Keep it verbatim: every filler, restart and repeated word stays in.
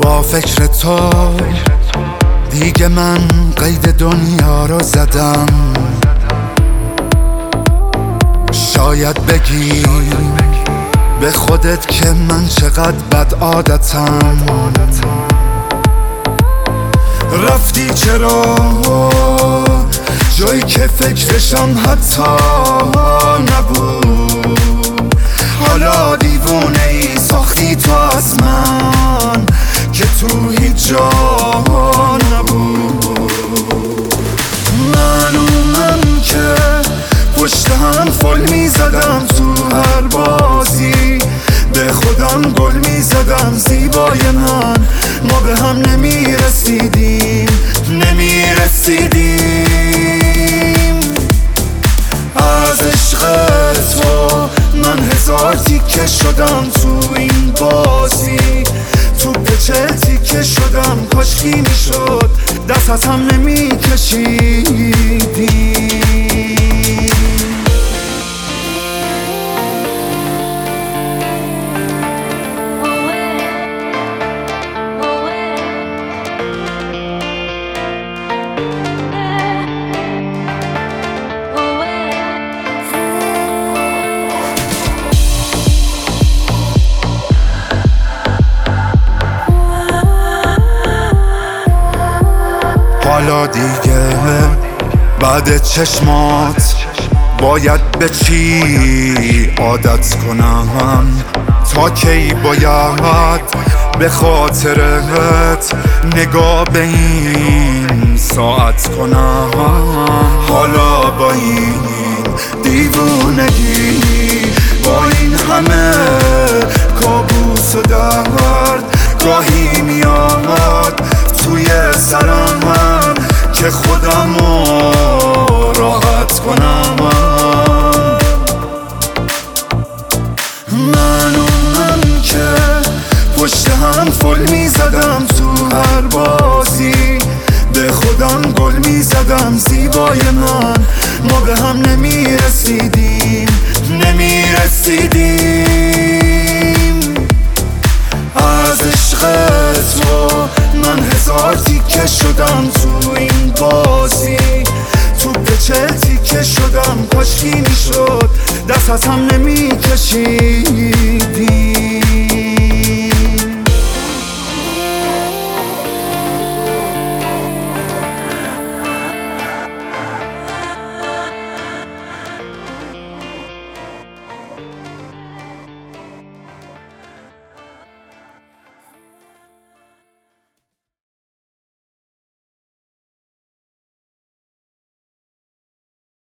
با فکر تو دیگه من قید دنیا رو زدم. شاید بگی به خودت که من چقدر بد عادتم. رفتی چرا جایی که فکرشم حتی نبود؟ حالا دیوونه ای ساختی تو از من که تو هیچ جا نبود. من اومم که پشت هم فل می زدم تو هر بازی، به خودم گل می زدم زیبای من. ما به هم نمی رسیدیم نمی رسیدیم. از عشق تو من هزار تیکه شدم تو این بازی، تو پچه تیکه شدم. کاشکی می شد دست از هم نمی کشیدیم. حالا دیگه بعد چشمات باید به چی عادت کنم؟ تا کی باید به خاطرت نگاه به این ساعت کنم؟ حالا با این دیوونگی، با این همه کابوس و درد، گاهی میاد توی سرم که خودمو راحت کنم. من اونم که پشت هم فل می زدم تو هر بازی، به خودم گل می زدم زیبای من. ما به هم نمی رسیدیم نمی رسیدیم. از عشق تو من هزار تیکه شدم تو این بازی، تو پچه تیکه شدم. کاشکی می شد دست از هم نمی کشیدیم.